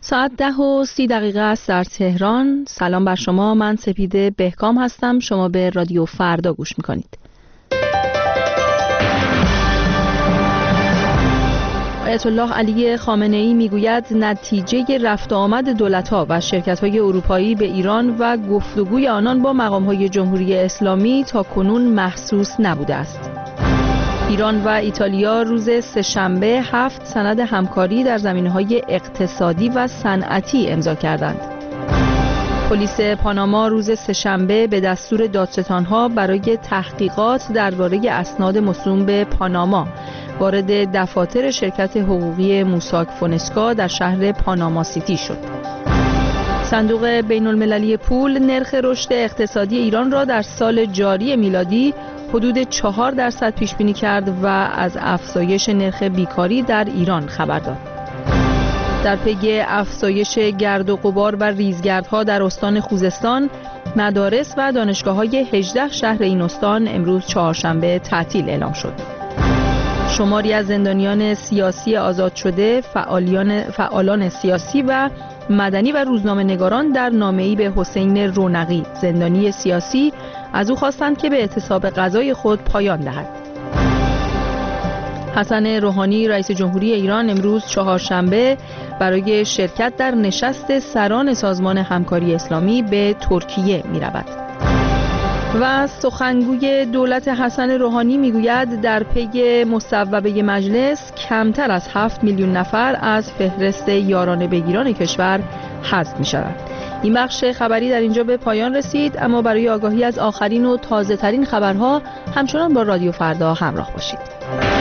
ساعت 10:30 است در تهران. سلام بر شما، من سپیده بهکام هستم. شما به رادیو فردا گوش میکنید. آیت الله علی خامنه‌ای میگوید نتیجه رفت و آمد دولت‌ها و شرکت‌های اروپایی به ایران و گفتگوی آنان با مقام‌های جمهوری اسلامی تاکنون محسوس نبوده است. ایران و ایتالیا روز سه‌شنبه 7 سند همکاری در زمینه‌های اقتصادی و صنعتی امضا کردند. پلیس پاناما روز سه‌شنبه به دستور دادستان‌ها برای تحقیقات درباره اسناد موسوم به پاناما وارد دفاتر شرکت حقوقی موساک فونسکا در شهر پاناما سیتی شد. صندوق بین‌المللی پول نرخ رشد اقتصادی ایران را در سال جاری میلادی حدود 4% پیش بینی کرد و از افزایش نرخ بیکاری در ایران خبر داد. در پی افزایش گرد و غبار و ریزگردها در استان خوزستان، مدارس و دانشگاه‌های 18 شهر این استان امروز چهارشنبه تعطیل اعلام شد. شماری از زندانیان سیاسی آزاد شده، فعالان سیاسی و مدنی و روزنامه‌نگاران در نامه‌ای به حسین رونقی، زندانی سیاسی، از او خواستند که به اعتصاب غذای خود پایان دهد. حسن روحانی رئیس جمهوری ایران امروز چهارشنبه برای شرکت در نشست سران سازمان همکاری اسلامی به ترکیه می‌رود. و سخنگوی دولت حسن روحانی میگوید در پی مصوبه مجلس کمتر از 7 میلیون نفر از فهرست یارانه بگیران کشور حذف می‌شوند. این بخش خبری در اینجا به پایان رسید، اما برای آگاهی از آخرین و تازه ترین خبرها همچنان با رادیو فردا همراه باشید.